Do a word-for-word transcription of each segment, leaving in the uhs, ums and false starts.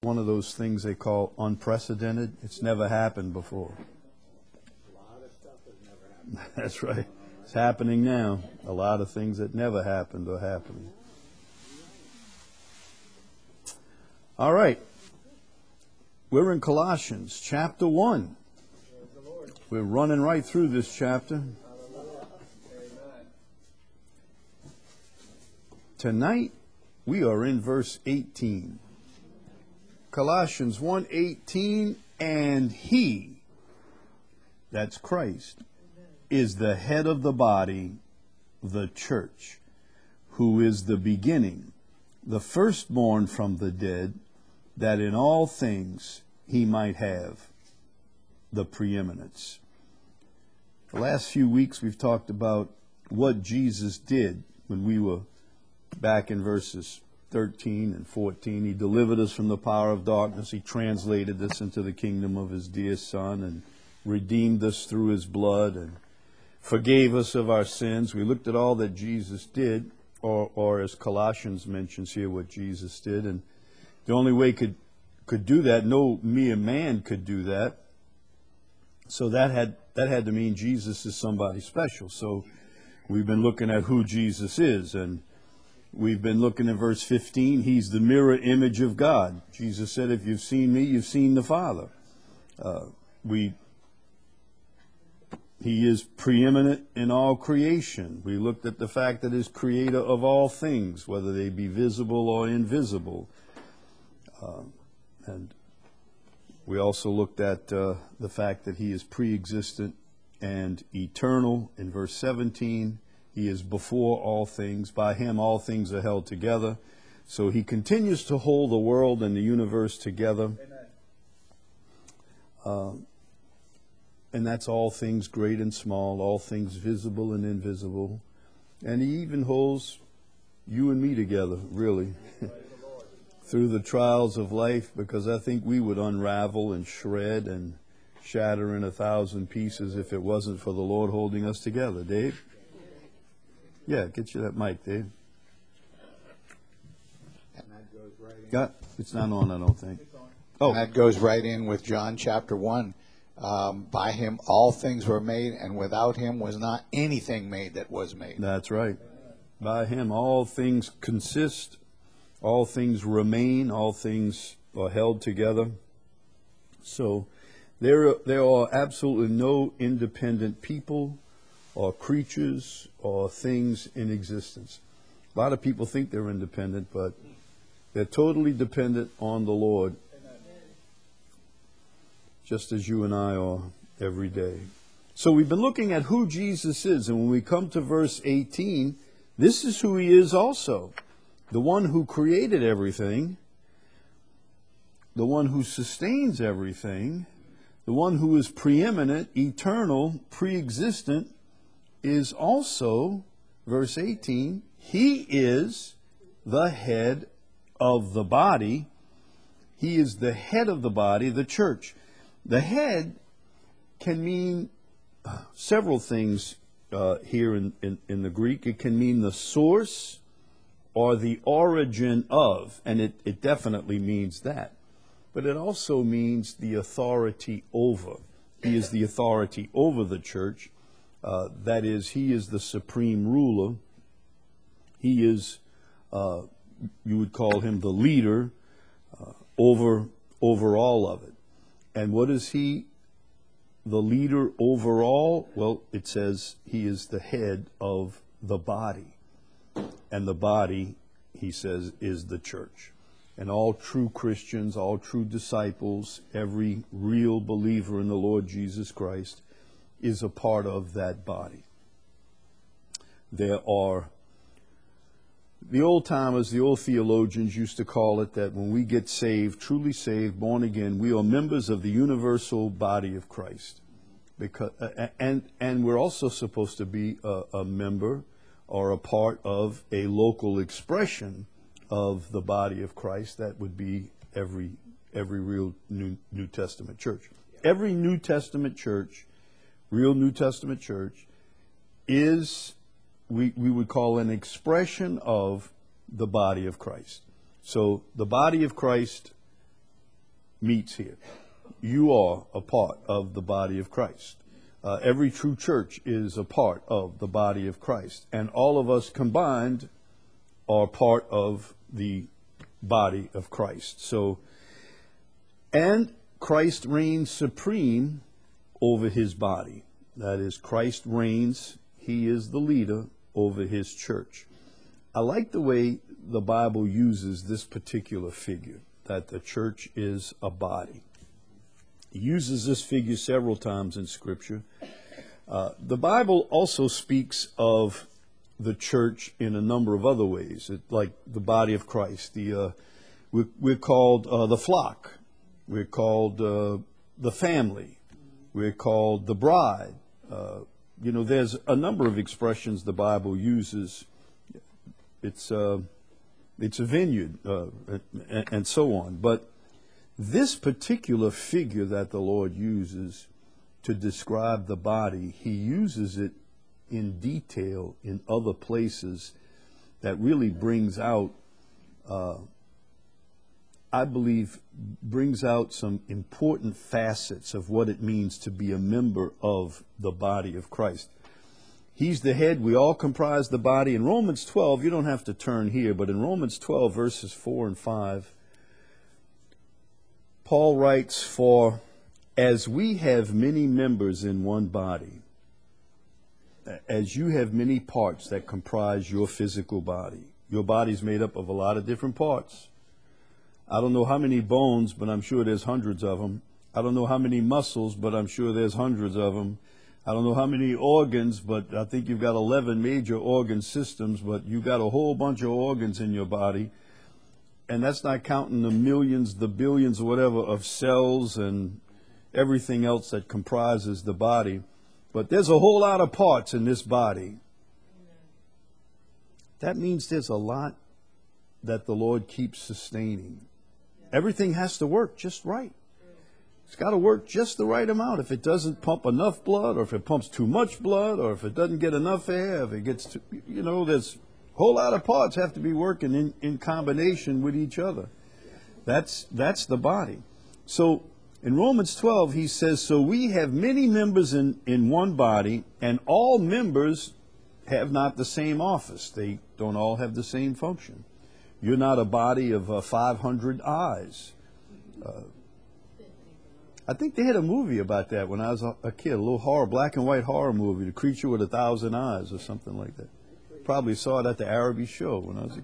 one of those things they call unprecedented. It's never happened before. A lot of stuff has never happened. That's right. It's happening now. A lot of things that never happened are happening. All right. We're in Colossians chapter one. We're running right through this chapter. Tonight, we are in verse eighteen. Colossians one eighteen, and he, that's Christ, is the head of the body, the church, who is the beginning, the firstborn from the dead, that in all things he might have the preeminence. The last few weeks we've talked about what Jesus did when we were back in verses thirteen and fourteen. He delivered us from the power of darkness. He translated us into the kingdom of his dear Son and redeemed us through his blood and forgave us of our sins. We looked at all that Jesus did, or, or as Colossians mentions here, what Jesus did. And the only way could could do that, no mere man could do that. So that had that had to mean Jesus is somebody special. So we've been looking at who Jesus is, and we've been looking at verse fifteen. He's the mirror image of God. Jesus said, if you've seen me, you've seen the Father. Uh, we He is preeminent in all creation. We looked at the fact that he's creator of all things, whether they be visible or invisible. Uh, and we also looked at uh, the fact that he is pre-existent and eternal. In verse seventeen, he is before all things. By him all things are held together. So he continues to hold the world and the universe together. Uh, and that's all things great and small, all things visible and invisible. And he even holds you and me together, really, through the trials of life, because I think we would unravel and shred and shatter in a thousand pieces if it wasn't for the Lord holding us together. Dave? Yeah, get you that mic, Dave. And that goes right in. Got, it's not on, I don't think. Oh, And that goes right in with John chapter one. Um, by him all things were made, and without him was not anything made that was made. that's right. By him all things consist, all things remain, all things are held together. So there, there are absolutely no independent people or creatures or things in existence. A lot of people think they're independent, but they're totally dependent on the Lord, just as you and I are every day. So we've been looking at who Jesus is, and when we come to verse eighteen, this is who he is also. The one who created everything, the one who sustains everything, the one who is preeminent, eternal, pre-existent, is also, verse eighteen, he is the head of the body. He is the head of the body, the church. The head can mean several things uh, here in, in, in the Greek. It can mean the source or the origin of, and it, it definitely means that. But it also means the authority over. He is the authority over the church. Uh, that is, he is the supreme ruler. He is, uh, you would call him the leader uh, over, over all of it. And what is he, the leader over all? Well, it says he is the head of the body. And the body, he says, is the church. And all true Christians, all true disciples, every real believer in the Lord Jesus Christ is a part of that body. There are, the old timers, the old theologians used to call it that when we get saved, truly saved, born again, we are members of the universal body of Christ. Because, uh, and, and we're also supposed to be a, a member or a part of a local expression of the body of Christ. That would be every every real New, New Testament church. Every New Testament church, real New Testament church, is, we, we would call an expression of the body of Christ. So the body of Christ meets here. You are a part of the body of Christ. Uh, every true church is a part of the body of Christ. And all of us combined are part of the body of Christ. So, and Christ reigns supreme over his body. That is, Christ reigns. He is the leader over his church. I like the way the Bible uses this particular figure, that the church is a body. He uses this figure several times in Scripture. Uh, the Bible also speaks of the church in a number of other ways, it, like the body of Christ. The uh, we're, we're called uh, the flock. We're called uh, the family. We're called the bride. Uh, you know, there's a number of expressions the Bible uses. It's uh, it's a vineyard, uh, and, and so on. But this particular figure that the Lord uses to describe the body, he uses it in detail in other places that really brings out, uh, I believe, brings out some important facets of what it means to be a member of the body of Christ. He's the head. We all comprise the body. In Romans twelve, you don't have to turn here, but in Romans twelve, verses four and five, Paul writes, "For as we have many members in one body, as you have many parts that comprise your physical body." Your body's made up of a lot of different parts. I don't know how many bones, but I'm sure there's hundreds of them. I don't know how many muscles, but I'm sure there's hundreds of them. I don't know how many organs, but I think you've got eleven major organ systems, but you've got a whole bunch of organs in your body. And that's not counting the millions, the billions, or whatever, of cells and everything else that comprises the body. But there's a whole lot of parts in this body. That means there's a lot that the Lord keeps sustaining. Everything has to work just right. It's got to work just the right amount. If it doesn't pump enough blood, or if it pumps too much blood, or if it doesn't get enough air, if it gets too, you know, there's a whole lot of parts have to be working in, in combination with each other. That's, that's the body. So in Romans twelve, he says, "So we have many members in, in one body, and all members have not the same office." They don't all have the same function. You're not a body of uh, five hundred eyes. Uh, I think they had a movie about that when I was a, a kid, a little horror, black and white horror movie, The Creature with a Thousand Eyes or something like that. Probably saw it at the Araby show when I was a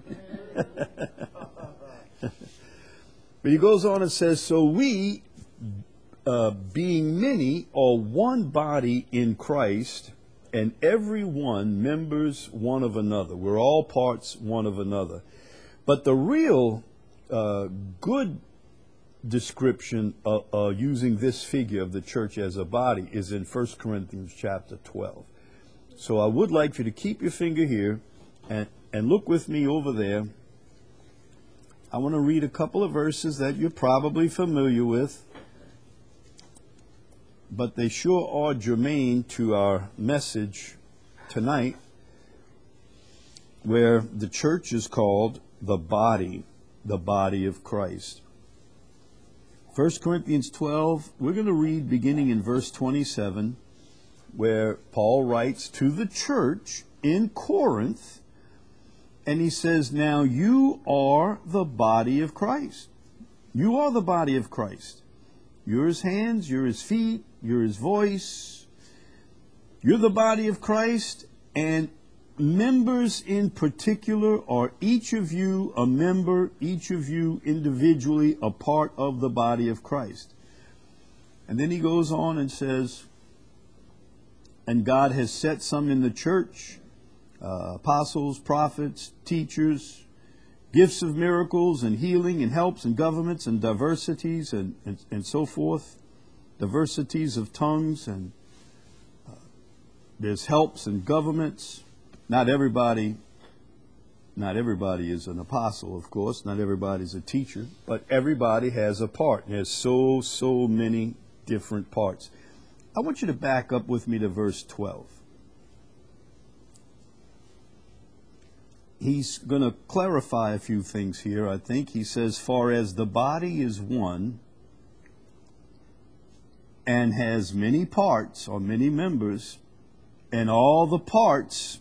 kid. But he goes on and says, "So we, uh, being many, are one body in Christ, and every one members one of another." We're all parts one of another. But the real uh, good description of, uh, using this figure of the church as a body is in First Corinthians chapter twelve. So I would like for you to keep your finger here and, and look with me over there. I want to read a couple of verses that you're probably familiar with, but they sure are germane to our message tonight, where the church is called the body, the body of Christ. First Corinthians twelve, we're going to read beginning in verse twenty-seven, where Paul writes to the church in Corinth, and he says, "Now you are the body of Christ." You are the body of Christ. You're his hands, you're his feet, you're his voice. You're the body of Christ, and members in particular are each of you a member, each of you individually a part of the body of Christ. And then he goes on and says, "And God has set some in the church, uh, apostles, prophets, teachers, gifts of miracles and healing and helps and governments and diversities and, and, and so forth, diversities of tongues, and uh, there's helps and governments." Not everybody, not everybody is an apostle, of course. Not everybody's a teacher, but everybody has a part. There's so, so many different parts. I want you to back up with me to verse twelve. He's going to clarify a few things here, I think. He says, "For as the body is one and has many parts or many members, and all the parts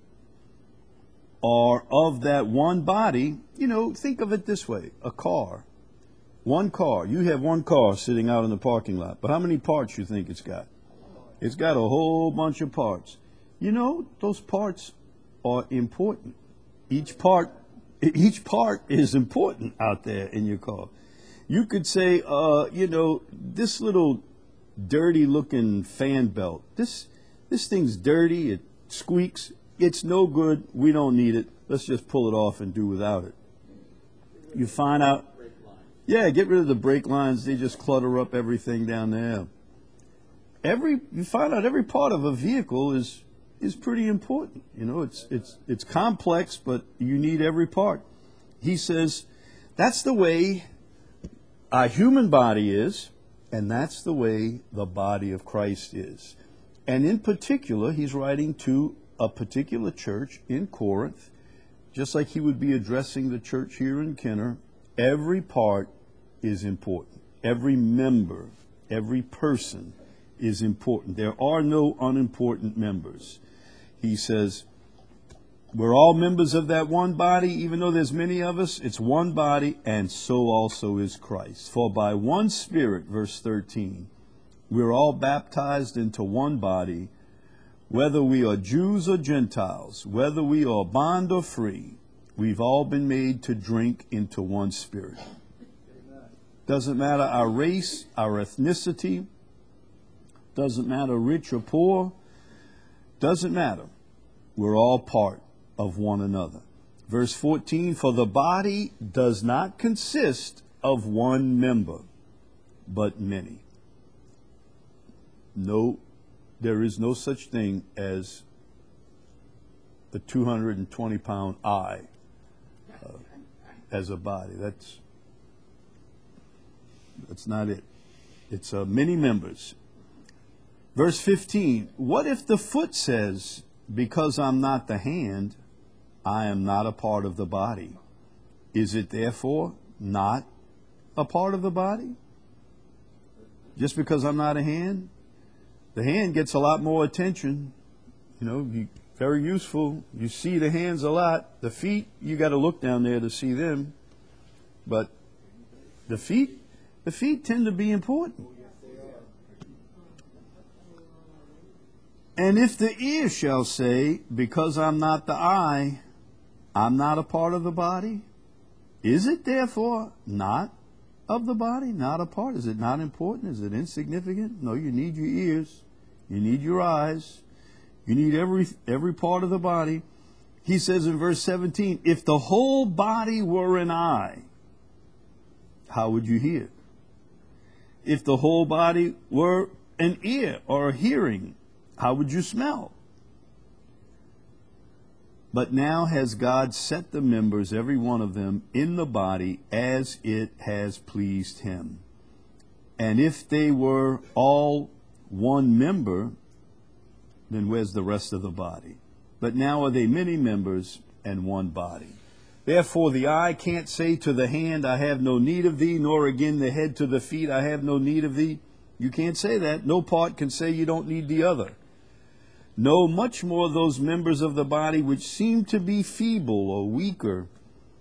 are of that one body, you know, think of it this way, a car. One car. You have one car sitting out in the parking lot, but how many parts you think it's got? It's got a whole bunch of parts. You know, those parts are important. Each part, each part is important out there in your car. You could say, uh, you know, this little dirty-looking fan belt, this this thing's dirty, it squeaks, it's no good, we don't need it, let's just pull it off and do without it. You find out, yeah, get rid of the brake lines, they just clutter up everything down there. Every, you find out every part of a vehicle is is pretty important. You know, it's it's it's complex, but you need every part. He says, that's the way a human body is, and that's the way the body of Christ is. And in particular, he's writing to a particular church in Corinth, just like he would be addressing the church here in Kenner. Every part is important. Every member, every person is important. There are no unimportant members. He says, we're all members of that one body, even though there's many of us, it's one body, and so also is Christ. For by one Spirit, verse thirteen, we're all baptized into one body, whether we are Jews or Gentiles, whether we are bond or free, we've all been made to drink into one Spirit. Doesn't matter our race, our ethnicity, doesn't matter rich or poor, doesn't matter. We're all part of one another. Verse fourteen, for the body does not consist of one member, but many. No, there is no such thing as the two hundred twenty pound eye uh, as a body. That's that's not it. It's uh, many members. Verse fifteen, what if the foot says, because I'm not the hand, I am not a part of the body? Is it therefore not a part of the body? Just because I'm not a hand? The hand gets a lot more attention. You know, you, very useful. You see the hands a lot. The feet, you got to look down there to see them. But the feet, the feet tend to be important. And if the ear shall say, because I'm not the eye, I'm not a part of the body, is it therefore not of the body, not a part? Is it not important? Is it insignificant? No, you need your ears. You need your eyes. You need every every part of the body. He says in verse seventeen, if the whole body were an eye, how would you hear? If the whole body were an ear or a hearing, how would you smell? But now has God set the members, every one of them, in the body as it has pleased him. And if they were all one member, then where's the rest of the body? But now are they many members and one body. Therefore the eye can't say to the hand, I have no need of thee, nor again the head to the feet, I have no need of thee. You can't say that. No part can say you don't need the other. No, much more those members of the body which seem to be feeble or weaker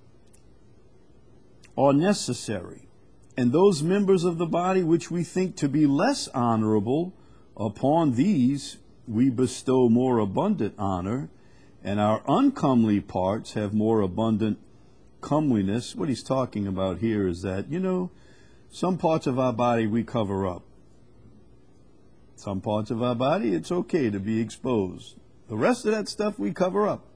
are necessary. And those members of the body which we think to be less honorable, upon these we bestow more abundant honor, and our uncomely parts have more abundant comeliness. What he's talking about here is that, you know, some parts of our body we cover up. Some parts of our body, it's okay to be exposed. The rest of that stuff we cover up.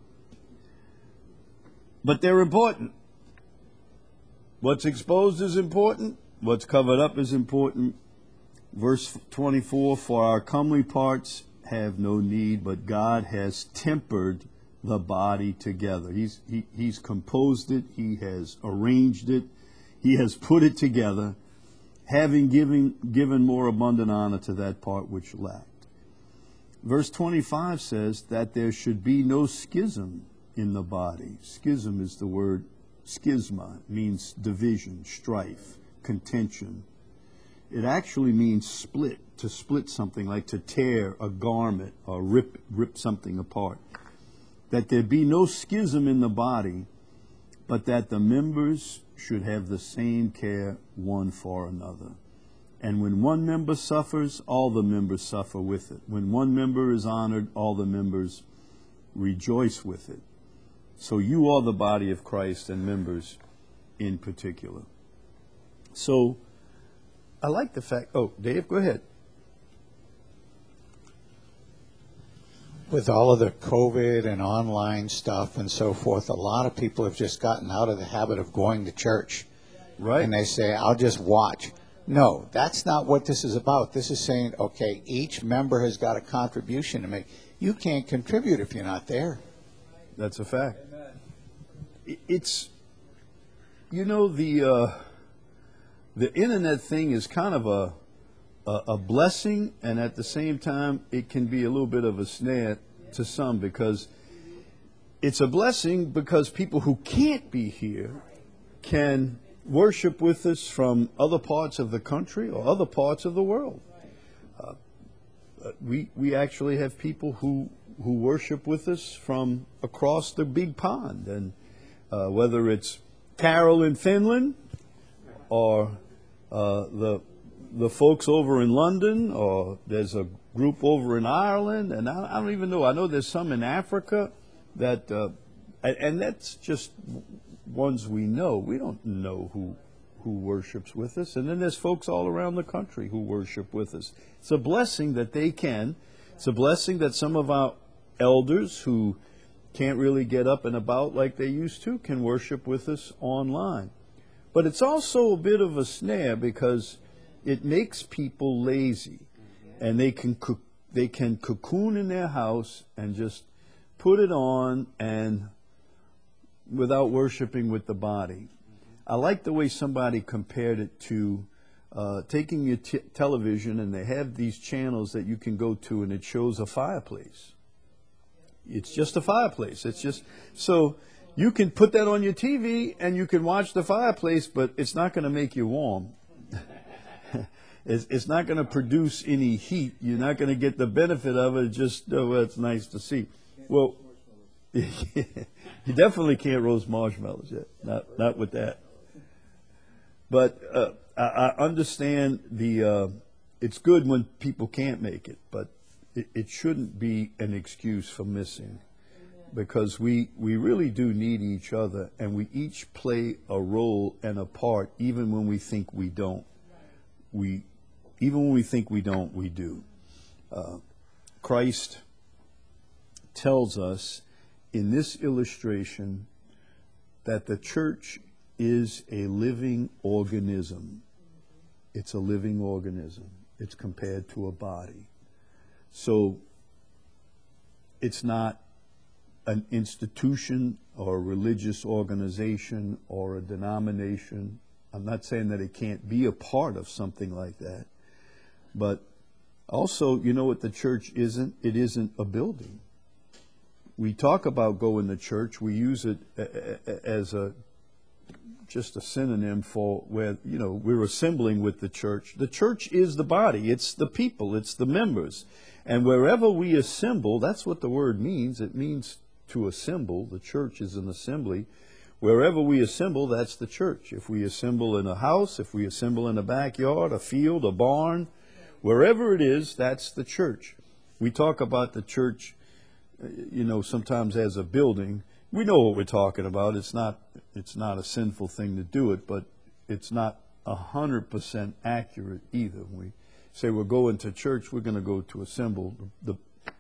But they're important. What's exposed is important. What's covered up is important. Verse twenty-four, for our comely parts have no need, but God has tempered the body together. He's, he, he's composed it. He has arranged it. He has put it together, having given, given more abundant honor to that part which lacked. Verse twenty-five says that there should be no schism in the body. Schism is the word schisma. It means division, strife, contention. It actually means split, to split something, like to tear a garment or rip rip something apart. That there be no schism in the body, but that the members should have the same care one for another. And when one member suffers, all the members suffer with it. When one member is honored, all the members rejoice with it. So you are the body of Christ and members in particular. So I like the fact, oh, Dave, go ahead. With all of the COVID and online stuff and so forth, a lot of people have just gotten out of the habit of going to church. Right. And they say, I'll just watch. No, that's not what this is about. This is saying, okay, each member has got a contribution to make. You can't contribute if you're not there. That's a fact. It's, you know, the uh, the internet thing is kind of a, a a blessing, and at the same time, it can be a little bit of a snare to some, because it's a blessing because people who can't be here can worship with us from other parts of the country or other parts of the world. Uh, we we actually have people who who worship with us from across the big pond, and uh, whether it's Carol in Finland or uh, the the folks over in London, or there's a group over in Ireland, and I, I don't even know. I know there's some in Africa that, uh, and, and that's just ones we know. We don't know who who worships with us, and then there's folks all around the country who worship with us. It's a blessing that they can. It's a blessing that some of our elders who can't really get up and about like they used to can worship with us online. But it's also a bit of a snare because it makes people lazy, and they can co- they can cocoon in their house and just put it on and without worshiping with the body. I like the way somebody compared it to uh, taking your t- television, and they have these channels that you can go to, and it shows a fireplace. It's just a fireplace. It's just so you can put that on your T V and you can watch the fireplace, but it's not going to make you warm. it's, it's not going to produce any heat. You're not going to get the benefit of it. Just, oh, well, it's nice to see. Well, you definitely can't roast marshmallows yet. Not not with that. But uh, I, I understand the. Uh, it's good when people can't make it, but it, it shouldn't be an excuse for missing, because we we really do need each other, and we each play a role and a part, even when we think we don't. We even when we think we don't, we do. Uh, Christ tells us in this illustration that the church is a living organism. It's a living organism. It's compared to a body. So it's not an institution or a religious organization or a denomination. I'm not saying that it can't be a part of something like that. But also, you know what the church isn't? It isn't a building. We talk about going to church. We use it as a just a synonym for where, you know, we're assembling with the church. The church is the body. It's the people. It's the members. And wherever we assemble, that's what the word means. It means to assemble. The church is an assembly. Wherever we assemble, that's the church. If we assemble in a house, if we assemble in a backyard, a field, a barn, wherever it is, that's the church. We talk about the church, you know, sometimes as a building. We know what we're talking about. It's not it's not a sinful thing to do it, but it's not a hundred percent accurate either. When we say we're going to church, we're going to go to assemble. The,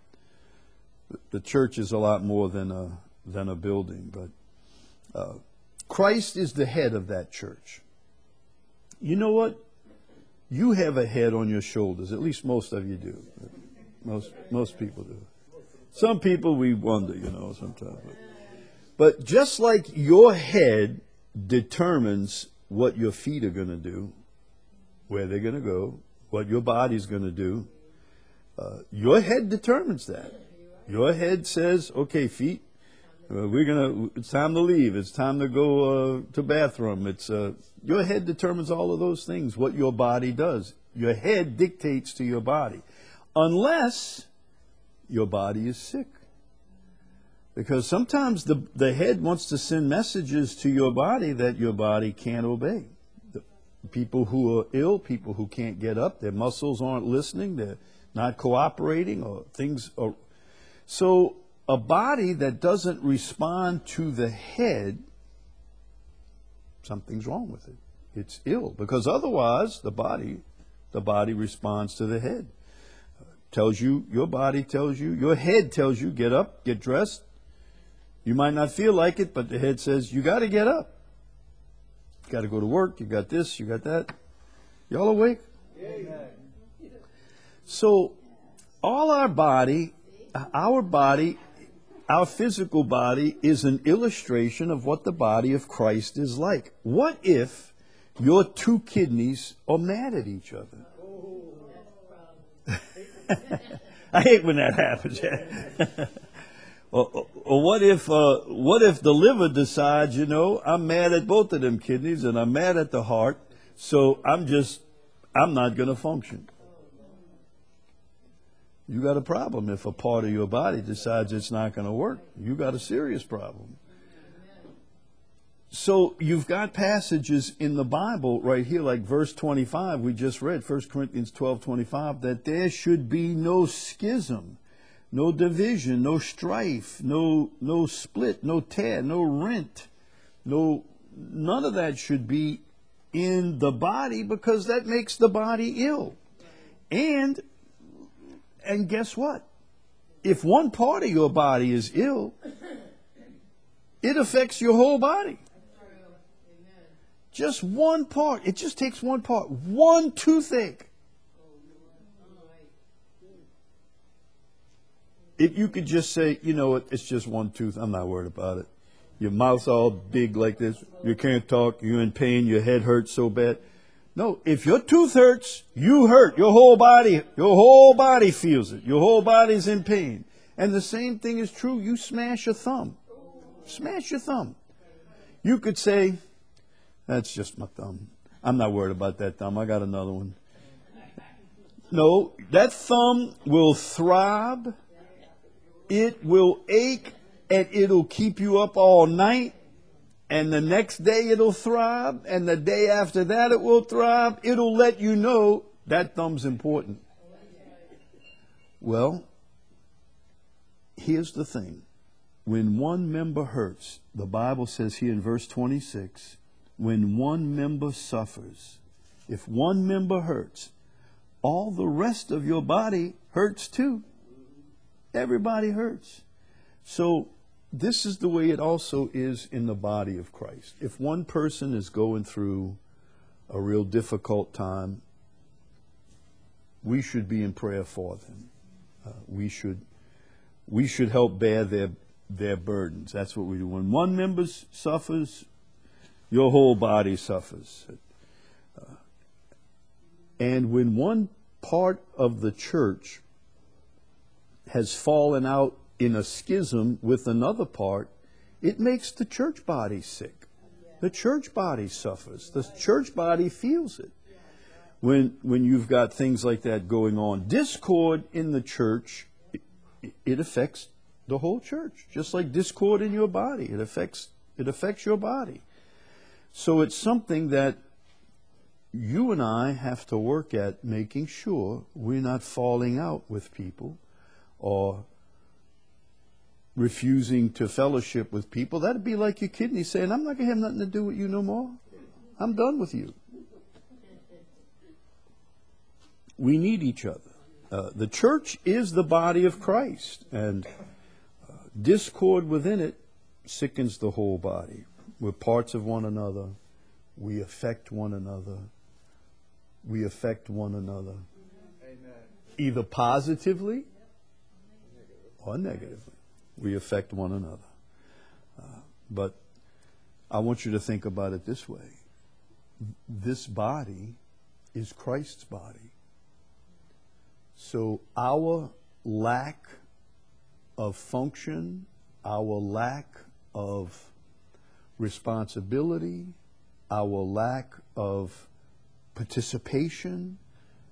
the the church is a lot more than a than a building, but uh, Christ is the head of that church. You know what? You have a head on your shoulders. At least most of you do. Most most people do. Some people we wonder, you know, sometimes. But, but just like your head determines what your feet are going to do, where they're going to go, what your body's going to do, uh, your head determines that. Your head says, okay, feet, uh, we're gonna. It's time to leave. It's time to go uh, to bathroom. It's uh, your head determines all of those things. What your body does. Your head dictates to your body, unless your body is sick. Because sometimes the, the head wants to send messages to your body that your body can't obey. The people who are ill, people who can't get up, their muscles aren't listening, they're not cooperating, or things are... So a body that doesn't respond to the head, something's wrong with it. It's ill, because otherwise the body, the body responds to the head. Tells you, your body tells you, your head tells you, get up, get dressed. You might not feel like it, but the head says, you got to get up. You got to go to work, you got this, you got that. Y'all awake? Amen. So, all our body, our body, our physical body is an illustration of what the body of Christ is like. What if your two kidneys are mad at each other? I hate when that happens. or, or what if uh, what if the liver decides, you know, I'm mad at both of them kidneys and I'm mad at the heart, so I'm just, I'm not going to function. You got a problem if a part of your body decides it's not going to work. You got a serious problem. So you've got passages in the Bible right here, like verse twenty-five, we just read, First Corinthians twelve twenty-five, that there should be no schism, no division, no strife, no no split, no tear, no rent, no none of that should be in the body, because that makes the body ill. And and guess what? If one part of your body is ill, it affects your whole body. Just one part. It just takes one part. One toothache. If you could just say, you know what, it's just one tooth, I'm not worried about it. Your mouth's all big like this. You can't talk. You're in pain. Your head hurts so bad. No, if your tooth hurts, you hurt. Your whole body, your whole body feels it. Your whole body's in pain. And the same thing is true. You smash your thumb. Smash your thumb. You could say, that's just my thumb. I'm not worried about that thumb. I got another one. No, that thumb will throb. It will ache, and it'll keep you up all night. And the next day it'll throb, and the day after that it will throb. It'll let you know that thumb's important. Well, here's the thing. When one member hurts, the Bible says here in verse twenty-six, when one member suffers, if one member hurts, all the rest of your body hurts too. Everybody hurts. So this is the way it also is in the body of Christ. If one person is going through a real difficult time, we should be in prayer for them. Uh, we should we should help bear their their burdens. That's what we do. When one member suffers, your whole body suffers. Uh, and when one part of the church has fallen out in a schism with another part, it makes the church body sick. The church body suffers. The church body feels it. When when you've got things like that going on, discord in the church, it, it affects the whole church. Just like discord in your body, it affects it affects your body. So it's something that you and I have to work at, making sure we're not falling out with people or refusing to fellowship with people. That'd be like your kidney saying, I'm not going to have nothing to do with you no more. I'm done with you. We need each other. Uh, the church is the body of Christ, and uh, discord within it sickens the whole body. We're parts of one another. We affect one another. We affect one another. Amen. Either positively or negatively. We affect one another. Uh, but I want you to think about it this way. This body is Christ's body. So our lack of function, our lack of responsibility, our lack of participation,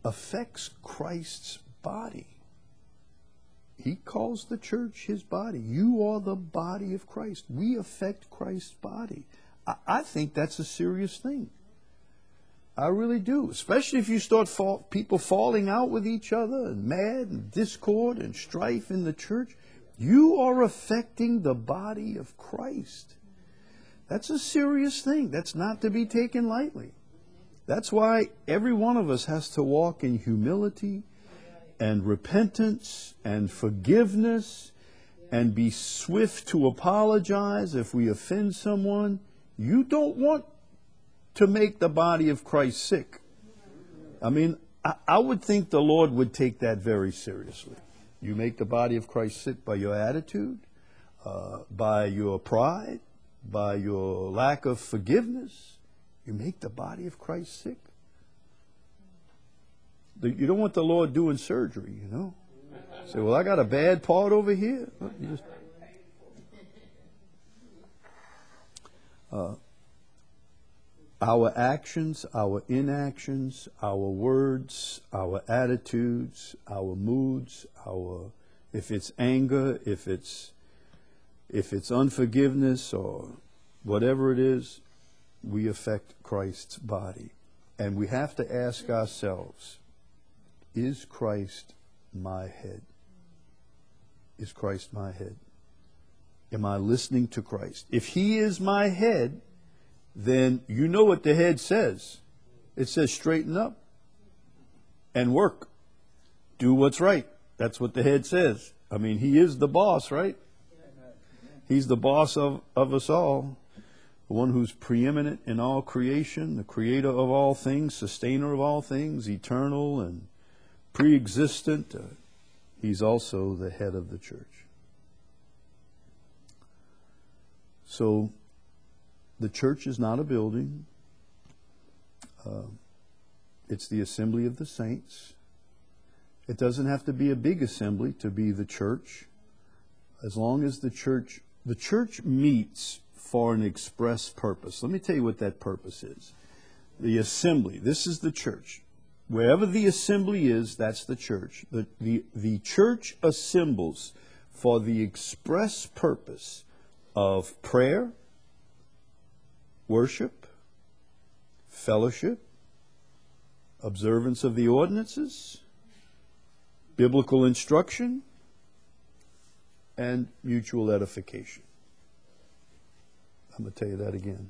affects Christ's body. He calls the church his body. You are the body of Christ. We affect Christ's body. I, I think that's a serious thing. I really do. Especially if you start fall, people falling out with each other and mad and discord and strife in the church. You are affecting the body of Christ. That's a serious thing. That's not to be taken lightly. That's why every one of us has to walk in humility and repentance and forgiveness and be swift to apologize if we offend someone. You don't want to make the body of Christ sick. I mean, I, I would think the Lord would take that very seriously. You make the body of Christ sick by your attitude, uh, by your pride, by your lack of forgiveness. You make the body of Christ sick. You don't want the Lord doing surgery, you know. Say, well, I got a bad part over here. Just, uh, our actions, our inactions, our words, our attitudes, our moods, our if it's anger, if it's if it's unforgiveness or whatever it is, we affect Christ's body. And we have to ask ourselves, is Christ my head? Is Christ my head? Am I listening to Christ? If he is my head, then you know what the head says. It says straighten up and work. Do what's right. That's what the head says. I mean, he is the boss, right? He's the boss of, of us all. The one who's preeminent in all creation, the creator of all things, sustainer of all things, eternal and pre-existent. Uh, he's also the head of the church. So, the church is not a building. Uh, it's the assembly of the saints. It doesn't have to be a big assembly to be the church. As long as the church, the church meets for an express purpose. Let me tell you what that purpose is. The assembly, this is the church. Wherever the assembly is, that's the church. The, the, the church assembles for the express purpose of prayer, worship, fellowship, observance of the ordinances, biblical instruction, and mutual edification. I'm going to tell you that again.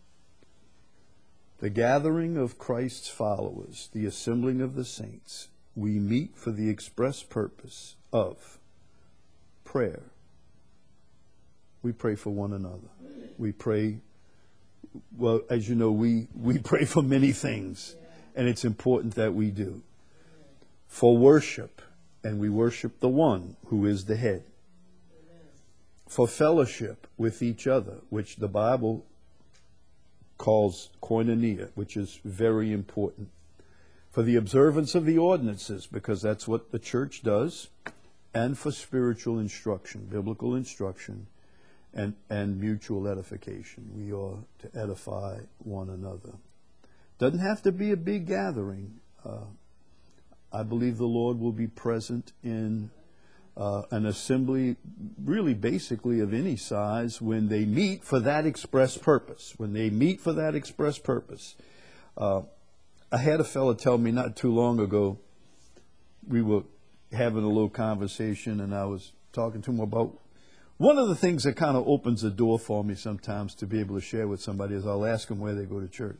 The gathering of Christ's followers, the assembling of the saints, we meet for the express purpose of prayer. We pray for one another. We pray, well, as you know, we, we pray for many things, and it's important that we do. For worship, and we worship the one who is the head. For fellowship with each other, which the Bible calls koinonia, which is very important. For the observance of the ordinances, because that's what the church does, and for spiritual instruction, biblical instruction, and, and mutual edification. We are to edify one another. Doesn't have to be a big gathering. Uh, I believe the Lord will be present in uh, an assembly, really basically of any size, when they meet for that express purpose. When they meet for that express purpose. Uh, I had a fellow tell me not too long ago, we were having a little conversation, and I was talking to him about one of the things that kind of opens the door for me sometimes to be able to share with somebody is I'll ask them where they go to church.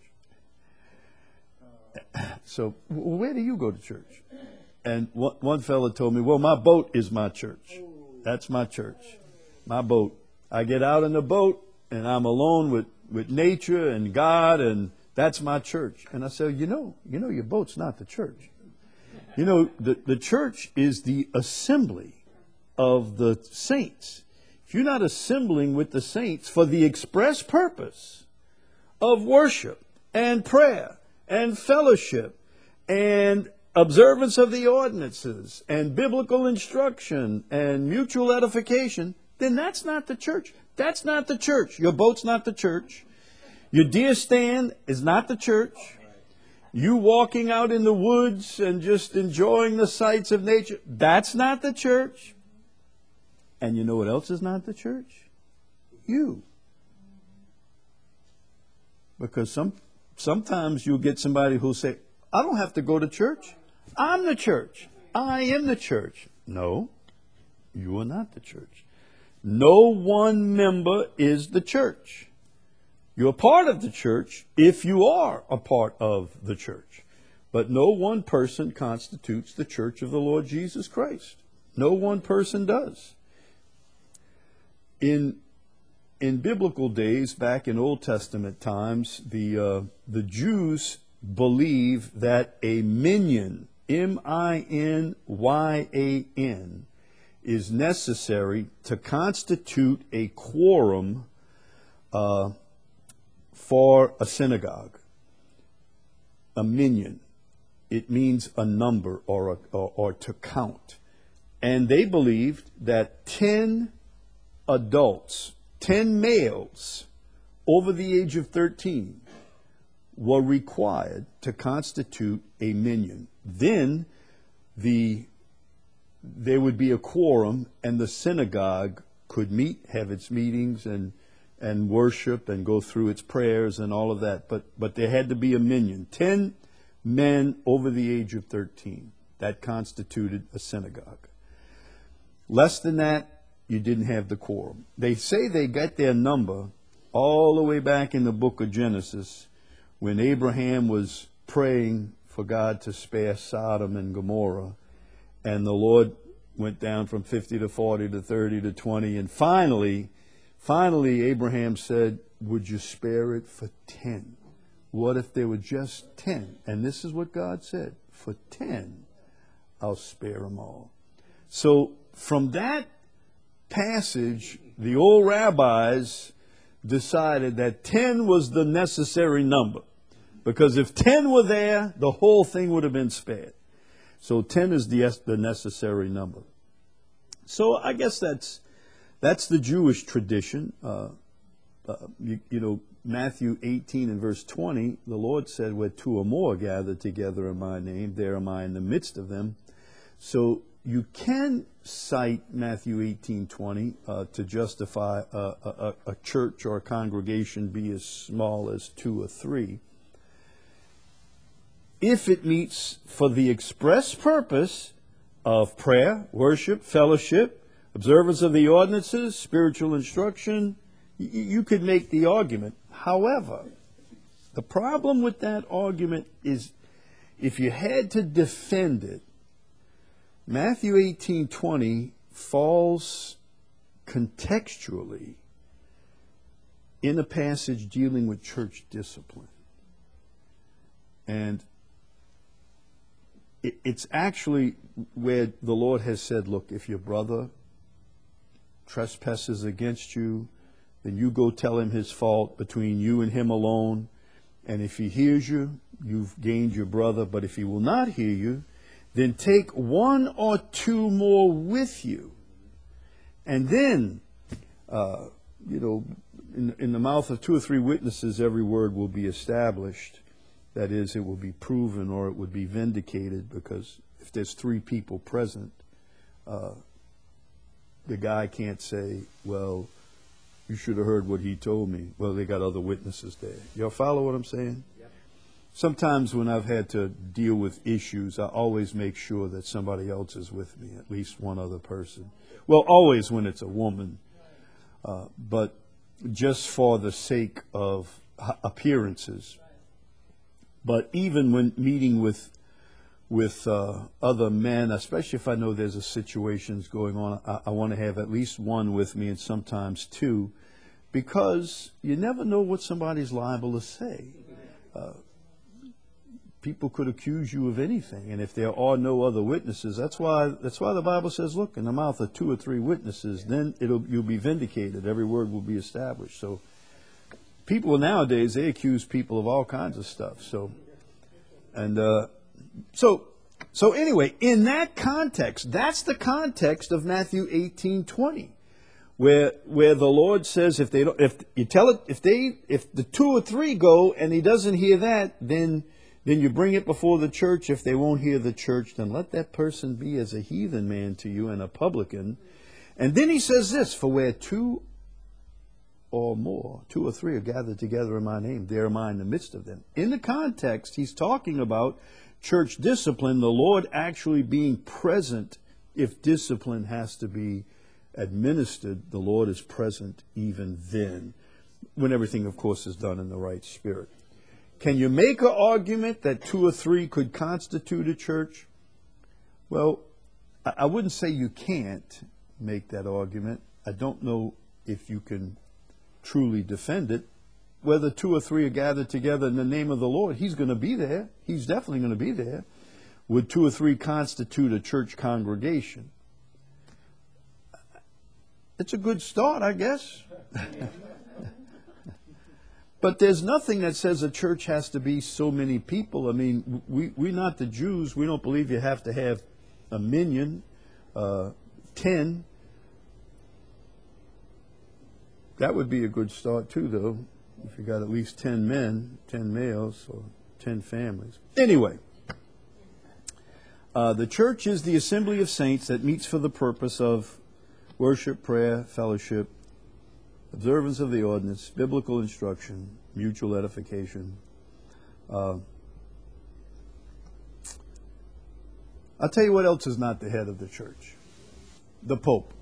So, where do you go to church? And one, one fellow told me, well, my boat is my church. That's my church. My boat. I get out in the boat, and I'm alone with, with nature and God, and that's my church. And I said, you know, you know, your boat's not the church. You know, the, the church is the assembly of the saints. If you're not assembling with the saints for the express purpose of worship and prayer and fellowship and observance of the ordinances and biblical instruction and mutual edification, then that's not the church. That's not the church. Your boat's not the church. Your deer stand is not the church. You walking out in the woods and just enjoying the sights of nature, that's not the church. And you know what else is not the church? You. Because some sometimes you'll get somebody who'll say, I don't have to go to church. I'm the church. I am the church. No, you are not the church. No one member is the church. You're part of the church if you are a part of the church. But no one person constitutes the church of the Lord Jesus Christ. No one person does. In in biblical days, back in Old Testament times, the uh, the Jews believe that a minyan, M I N Y A N, is necessary to constitute a quorum uh, for a synagogue. A minyan. It means a number or, a, or, or to count. And they believed that ten adults, ten males over the age of thirteen were required to constitute a minyan. Then the there would be a quorum and the synagogue could meet, have its meetings and and worship and go through its prayers and all of that. But but there had to be a minyan. Ten men over the age of thirteen. That constituted a synagogue. Less than that, you didn't have the quorum. They say they got their number all the way back in the book of Genesis when Abraham was praying for God to spare Sodom and Gomorrah. And the Lord went down from fifty to forty to thirty to twenty. And finally, finally Abraham said, would you spare it for ten? What if there were just ten? And this is what God said. For ten, I'll spare them all. So from that passage, the old rabbis decided that ten was the necessary number. Because if ten were there, the whole thing would have been spared. So ten is the, the necessary number. So I guess that's that's the Jewish tradition. Uh, uh, you, you know, Matthew eighteen and verse twenty, the Lord said, where two or more are gathered together in my name, there am I in the midst of them. So you can cite Matthew eighteen twenty uh, to justify a, a, a church or a congregation be as small as two or three, if it meets for the express purpose of prayer, worship, fellowship, observance of the ordinances, spiritual instruction. Y- you could make the argument. However, the problem with that argument is if you had to defend it, Matthew eighteen twenty falls contextually in a passage dealing with church discipline. And it's actually where the Lord has said, look, if your brother trespasses against you, then you go tell him his fault between you and him alone. And if he hears you, you've gained your brother. But if he will not hear you, then take one or two more with you. And then, uh, you know, in, in the mouth of two or three witnesses, every word will be established. That is, it will be proven or it would be vindicated, because if there's three people present, uh, the guy can't say, well, you should have heard what he told me. Well, they got other witnesses there. Y'all follow what I'm saying? Yep. Sometimes when I've had to deal with issues, I always make sure that somebody else is with me, at least one other person. Well, always when it's a woman, uh, but just for the sake of appearances. But even when meeting with with uh, other men, especially if I know there's a situations going on, I, I want to have at least one with me and sometimes two, because you never know what somebody's liable to say. Uh, people could accuse you of anything, and if there are no other witnesses, that's why that's why the Bible says, look, in the mouth of two or three witnesses, then it'll you'll be vindicated. Every word will be established. So. People nowadays, they accuse people of all kinds of stuff. So, and uh, so, so anyway, in that context, that's the context of Matthew eighteen twenty, where where the Lord says, if they don't, if you tell it, if they, if the two or three go and he doesn't hear that, then Then you bring it before the church. If they won't hear the church, then let that person be as a heathen man to you and a publican. And then he says this, for where two or more, two or three are gathered together in my name, there am I in the midst of them. In the context, he's talking about church discipline, the Lord actually being present. If discipline has to be administered, the Lord is present even then, when everything, of course, is done in the right spirit. Can you make an argument that two or three could constitute a church? Well, I wouldn't say you can't make that argument. I don't know if you can truly defend it. Whether two or three are gathered together in the name of the Lord, he's going to be there. He's definitely going to be there. Would two or three constitute a church congregation? It's a good start, I guess. But there's nothing that says a church has to be so many people. I mean, we, we're not the Jews. We don't believe you have to have a minyan, uh, ten. That would be a good start too, though, if you got at least ten men, ten males, or ten families. Anyway, uh, the church is the assembly of saints that meets for the purpose of worship, prayer, fellowship, observance of the ordinance, biblical instruction, mutual edification. Uh, I'll tell you what else is not the head of the church. The Pope.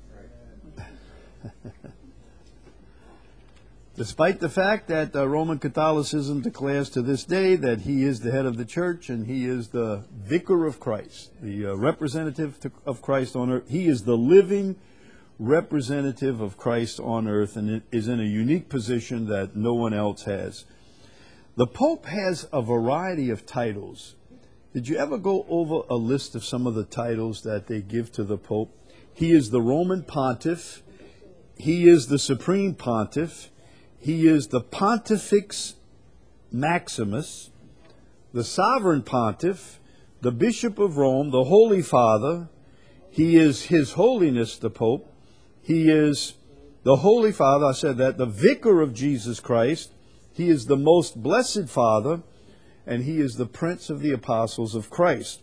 Despite the fact that uh, Roman Catholicism declares to this day that he is the head of the church and he is the vicar of Christ, the uh, representative to, of Christ on earth. He is the living representative of Christ on earth and is in a unique position that no one else has. The Pope has a variety of titles. Did you ever go over a list of some of the titles that they give to the Pope? He is the Roman Pontiff. He is the Supreme Pontiff. He is the Pontifex Maximus, the Sovereign Pontiff, the Bishop of Rome, the Holy Father. He is His Holiness the Pope. He is the Holy Father, I said that, the Vicar of Jesus Christ. He is the Most Blessed Father, and He is the Prince of the Apostles of Christ.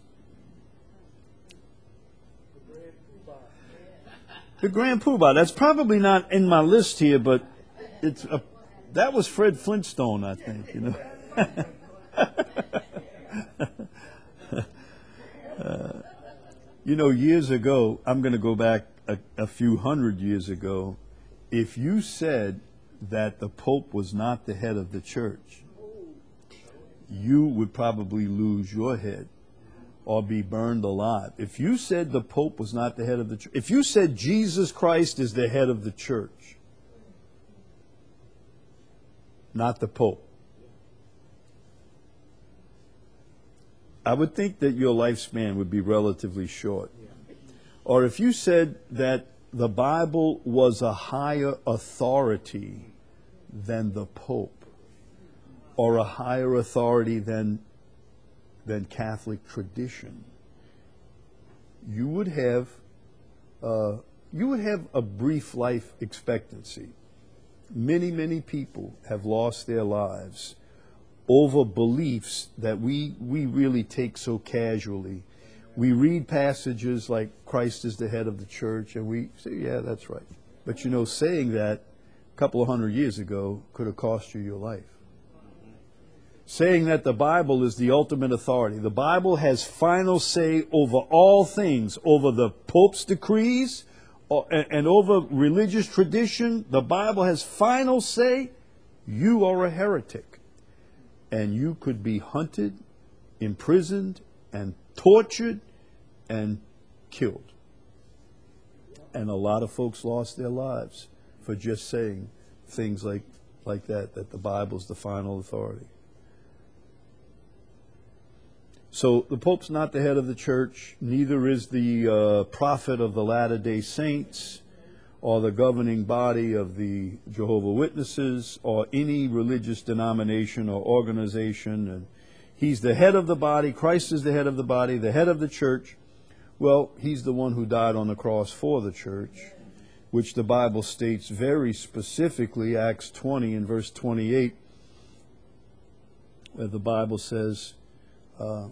The Grand Poobah. That's probably not in my list here, but it's a, that was Fred Flintstone, I think, you know. uh, you know, years ago, I'm going to go back a, a few hundred years ago. If you said that the Pope was not the head of the church, you would probably lose your head or be burned alive. If you said the Pope was not the head of the church, if you said Jesus Christ is the head of the church, not the Pope, I would think that your lifespan would be relatively short. Or if you said that the Bible was a higher authority than the Pope, or a higher authority than, than Catholic tradition, you would have uh, you would have a brief life expectancy. Many, many people have lost their lives over beliefs that we, we really take so casually. We read passages like Christ is the head of the church, and we say, yeah, that's right. But you know, saying that a couple of hundred years ago could have cost you your life. Saying that the Bible is the ultimate authority. The Bible has final say over all things, over the Pope's decrees, and over religious tradition. The Bible has final say. You are a heretic. And you could be hunted, imprisoned, and tortured, and killed. And a lot of folks lost their lives for just saying things like, like that, that the Bible is the final authority. So the Pope's not the head of the church, neither is the uh, prophet of the Latter-day Saints, or the governing body of the Jehovah's Witnesses, or any religious denomination or organization. And he's the head of the body. Christ is the head of the body, the head of the church. Well, he's the one who died on the cross for the church, which the Bible states very specifically, Acts twenty and verse twenty-eight, where the Bible says uh,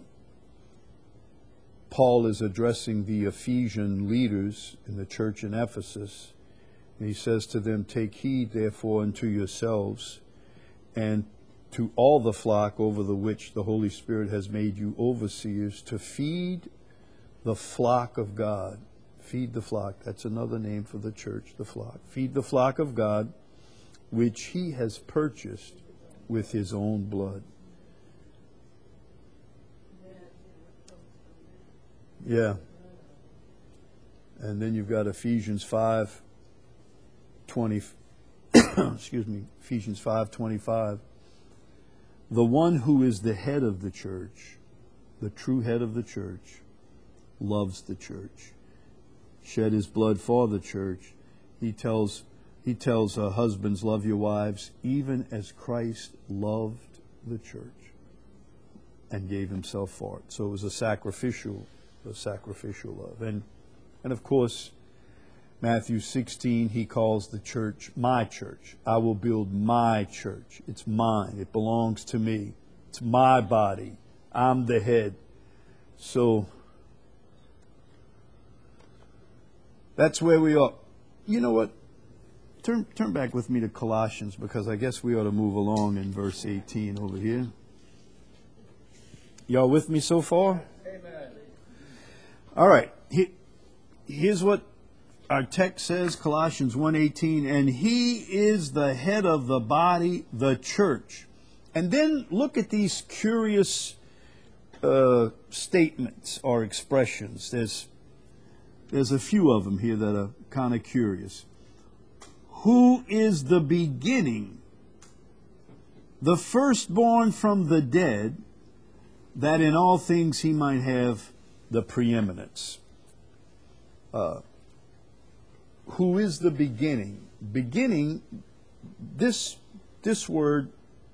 Paul is addressing the Ephesian leaders in the church in Ephesus. And he says to them, "Take heed, therefore, unto yourselves and to all the flock over the which the Holy Spirit has made you overseers, to feed the flock of God." Feed the flock. That's another name for the church, the flock. Feed the flock of God, which he has purchased with his own blood. Yeah. And then you've got Ephesians five twenty. Excuse me. Ephesians five twenty-five. The one who is the head of the church, the true head of the church, loves the church, shed his blood for the church. He tells he tells uh, husbands, love your wives, even as Christ loved the church and gave himself for it. So it was a sacrificial, a sacrificial love. And and of course, Matthew sixteen, he calls the church my church. I will build my church. It's mine. It belongs to me. It's my body. I'm the head. So that's where we are. You know what? Turn turn back with me to Colossians, because I guess we ought to move along in verse eighteen over here. Y'all with me so far? Amen. All right. He, here's what our text says, Colossians one eighteen, and he is the head of the body, the church. And then look at these curious uh, statements or expressions. There's There's a few of them here that are kind of curious. Who is the beginning, the firstborn from the dead, that in all things he might have the preeminence? Uh, who is the beginning? Beginning, this, this word,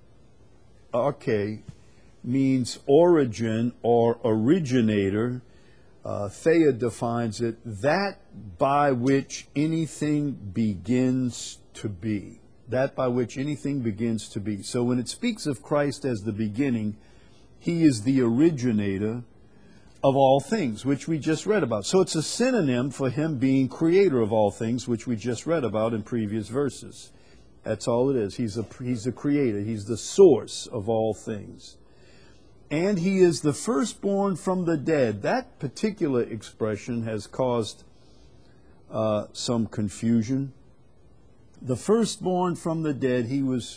arche, means origin or originator. Uh, Thayer defines it, that by which anything begins to be. That by which anything begins to be. So when it speaks of Christ as the beginning, he is the originator of all things, which we just read about. So it's a synonym for him being creator of all things, which we just read about in previous verses. That's all it is. He's a, he's the creator. He's the source of all things. And he is the firstborn from the dead. That particular expression has caused uh, some confusion. The firstborn from the dead, he was,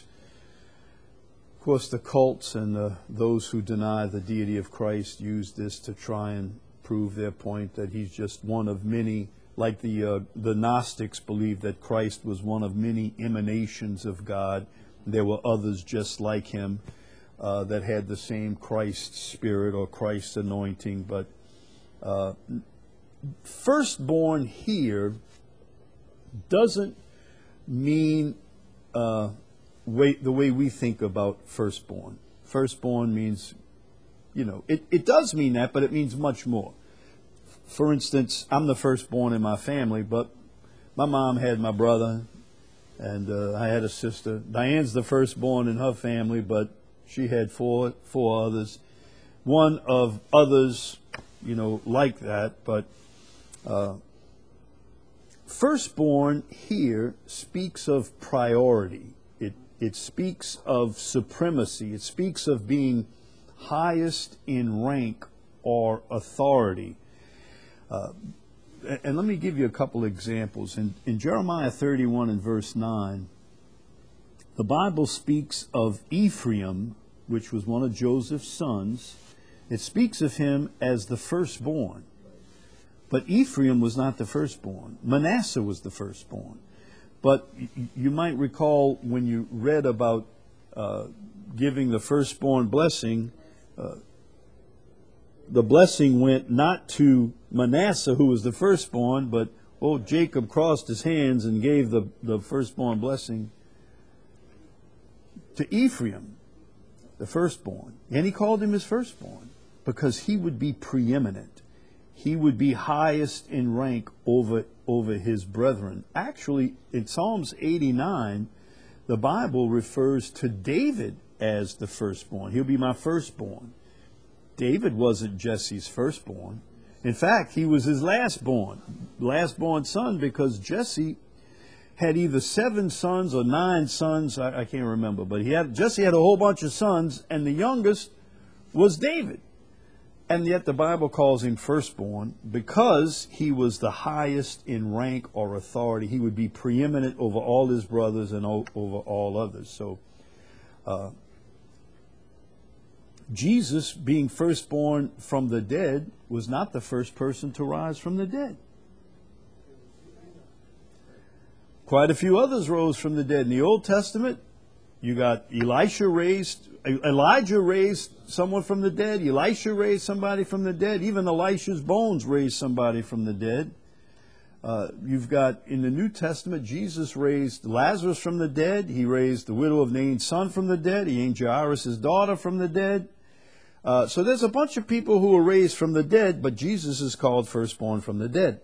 of course, the cults and the, those who deny the deity of Christ used this to try and prove their point that he's just one of many, like the, uh, the Gnostics believed that Christ was one of many emanations of God. There were others just like him. Uh, that had the same Christ spirit or Christ anointing. But uh, firstborn here doesn't mean uh, way, the way we think about firstborn. Firstborn means, you know, it, it does mean that, but it means much more. For instance, I'm the firstborn in my family, but my mom had my brother, and uh, I had a sister. Diane's the firstborn in her family, but she had four four others. One of others, you know, like that. But uh, firstborn here speaks of priority. It it speaks of supremacy. It speaks of being highest in rank or authority. Uh, and let me give you a couple examples. In, in Jeremiah thirty-one and verse nine, the Bible speaks of Ephraim, which was one of Joseph's sons. It speaks of him as the firstborn. But Ephraim was not the firstborn. Manasseh was the firstborn. But you might recall when you read about uh, giving the firstborn blessing, uh, the blessing went not to Manasseh, who was the firstborn, but, oh, Jacob crossed his hands and gave the, the firstborn blessing to Ephraim, the firstborn. And he called him his firstborn because he would be preeminent. He would be highest in rank over, over his brethren. Actually, in Psalms eighty-nine, the Bible refers to David as the firstborn. He'll be my firstborn. David wasn't Jesse's firstborn. In fact, he was his lastborn, lastborn son, because Jesse had either seven sons or nine sons. I, I can't remember, but he had Jesse had a whole bunch of sons, and the youngest was David. And yet the Bible calls him firstborn because he was the highest in rank or authority. He would be preeminent over all his brothers and o- over all others. So uh, Jesus, being firstborn from the dead, was not the first person to rise from the dead. Quite a few others rose from the dead. In the Old Testament, you got Elisha raised, Elijah raised someone from the dead. Elisha raised somebody from the dead. Even Elisha's bones raised somebody from the dead. Uh, you've got, in the New Testament, Jesus raised Lazarus from the dead. He raised the widow of Nain's son from the dead. He raised Jairus' daughter from the dead. Uh, so there's a bunch of people who were raised from the dead, but Jesus is called firstborn from the dead.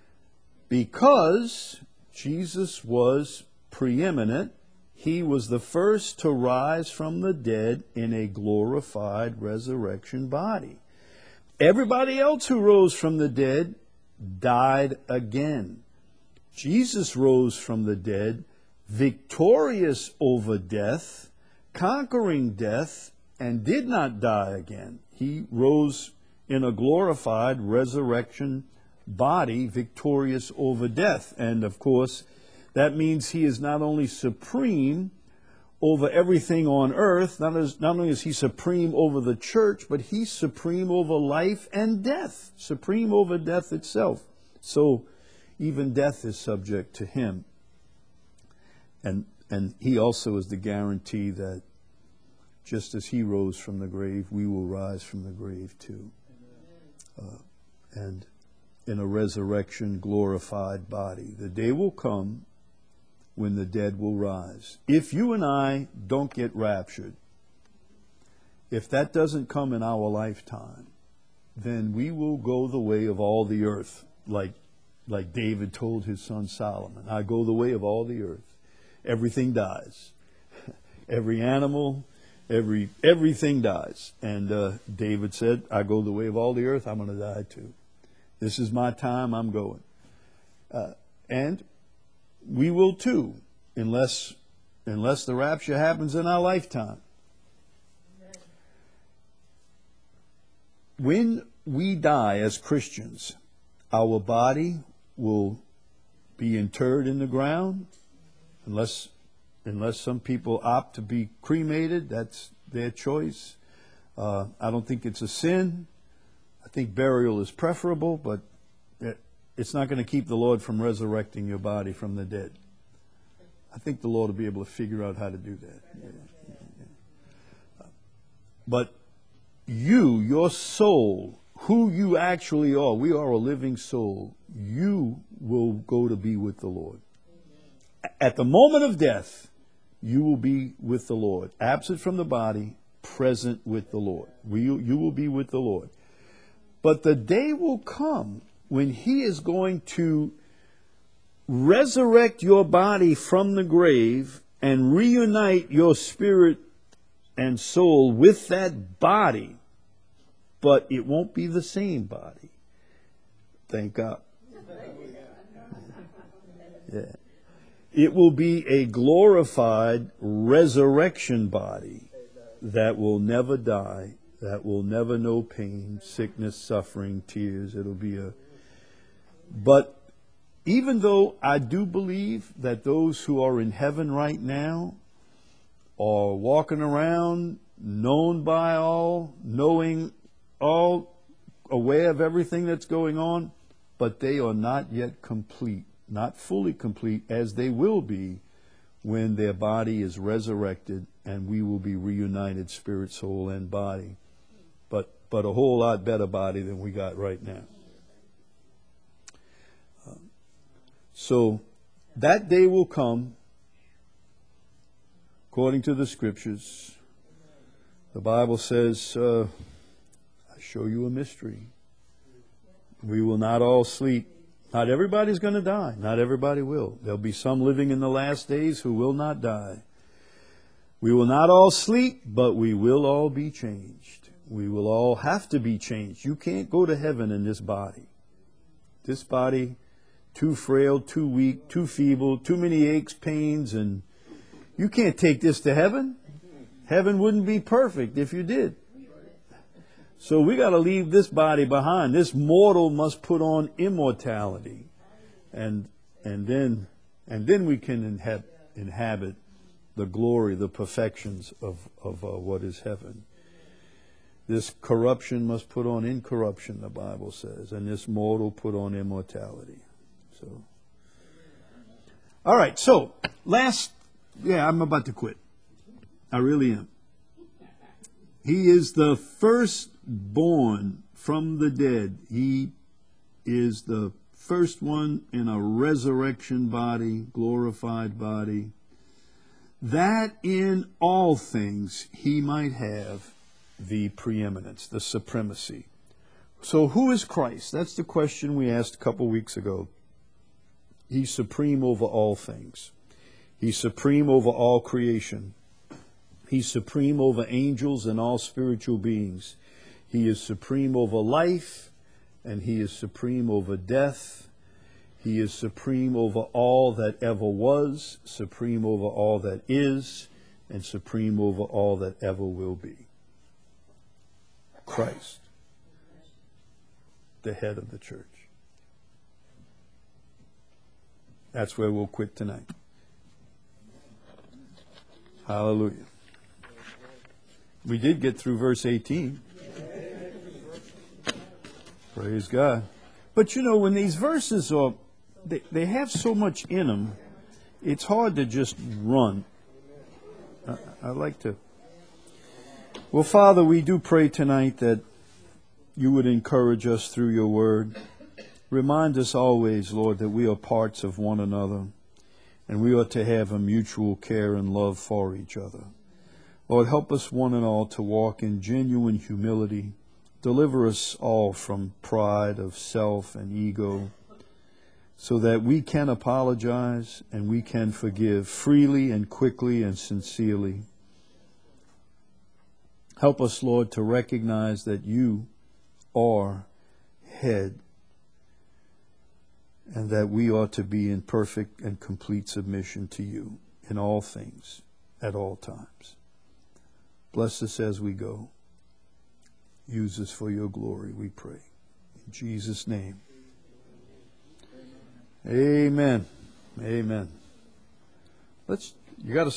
Because Jesus was preeminent, he was the first to rise from the dead in a glorified resurrection body. Everybody else who rose from the dead died again. Jesus rose from the dead, victorious over death, conquering death, and did not die again. He rose in a glorified resurrection body, victorious over death. And of course, that means he is not only supreme over everything on earth, not, as, not only is he supreme over the church, but he's supreme over life and death, supreme over death itself. So even death is subject to him. And, and he also is the guarantee that just as he rose from the grave, we will rise from the grave too. Uh, and in a resurrection, glorified body. The day will come when the dead will rise. If you and I don't get raptured, if that doesn't come in our lifetime, then we will go the way of all the earth, like, like David told his son Solomon. I go the way of all the earth. Everything dies. Every animal, every everything dies. And uh, David said, I go the way of all the earth, I'm going to die too. This is my time, I'm going. Uh, and we will too, unless unless the rapture happens in our lifetime. When we die as Christians, our body will be interred in the ground, unless unless some people opt to be cremated. That's their choice. Uh, I don't think it's a sin. I think burial is preferable, but it's not going to keep the Lord from resurrecting your body from the dead. I think the Lord will be able to figure out how to do that. Yeah, yeah, yeah. But you, your soul, who you actually are, we are a living soul, you will go to be with the Lord. At the moment of death, you will be with the Lord. Absent from the body, present with the Lord. We, you will be with the Lord. But the day will come when he is going to resurrect your body from the grave and reunite your spirit and soul with that body, but it won't be the same body. Thank God. Yeah. It will be a glorified resurrection body that will never die, that will never know pain, sickness, suffering, tears. It'll be a But even though I do believe that those who are in heaven right now are walking around, known by all, knowing all, aware of everything that's going on, but they are not yet complete, not fully complete, as they will be when their body is resurrected and we will be reunited, spirit, soul, and body. But, but a whole lot better body than we got right now. So that day will come, according to the scriptures. The Bible says, uh, I show you a mystery. We will not all sleep. Not everybody's going to die. Not everybody will. There'll be some living in the last days who will not die. We will not all sleep, but we will all be changed. We will all have to be changed. You can't go to heaven in this body. This body, too frail, too weak, too feeble, too many aches, pains, and you can't take this to heaven. Heaven wouldn't be perfect if you did. So we got to leave this body behind. This mortal must put on immortality, and and then and then we can inhab- inhabit the glory, the perfections of of uh, what is heaven. This corruption must put on incorruption, the Bible says, and this mortal put on immortality. So, all right. So last, yeah, I'm about to quit. I really am. He is the firstborn from the dead. He is the first one in a resurrection body, glorified body, that in all things he might have the preeminence, the supremacy. So who is Christ? That's the question we asked a couple weeks ago. He's supreme over all things. He's supreme over all creation. He's supreme over angels and all spiritual beings. He is supreme over life, and he is supreme over death. He is supreme over all that ever was, supreme over all that is, and supreme over all that ever will be. Christ, the head of the church. That's where we'll quit tonight. Hallelujah. We did get through verse eighteen. Praise God. But you know, when these verses are, they, they have so much in them, it's hard to just run. I, I like to. Well, Father, we do pray tonight that you would encourage us through your word. Remind us always, Lord, that we are parts of one another, and we ought to have a mutual care and love for each other. Lord, help us one and all to walk in genuine humility. Deliver us all from pride of self and ego, so that we can apologize and we can forgive freely and quickly and sincerely. Help us, Lord, to recognize that you are head, and that we ought to be in perfect and complete submission to you in all things, at all times. Bless us as we go. Use us for your glory, we pray. In Jesus' name. Amen. Amen. Let's, you got to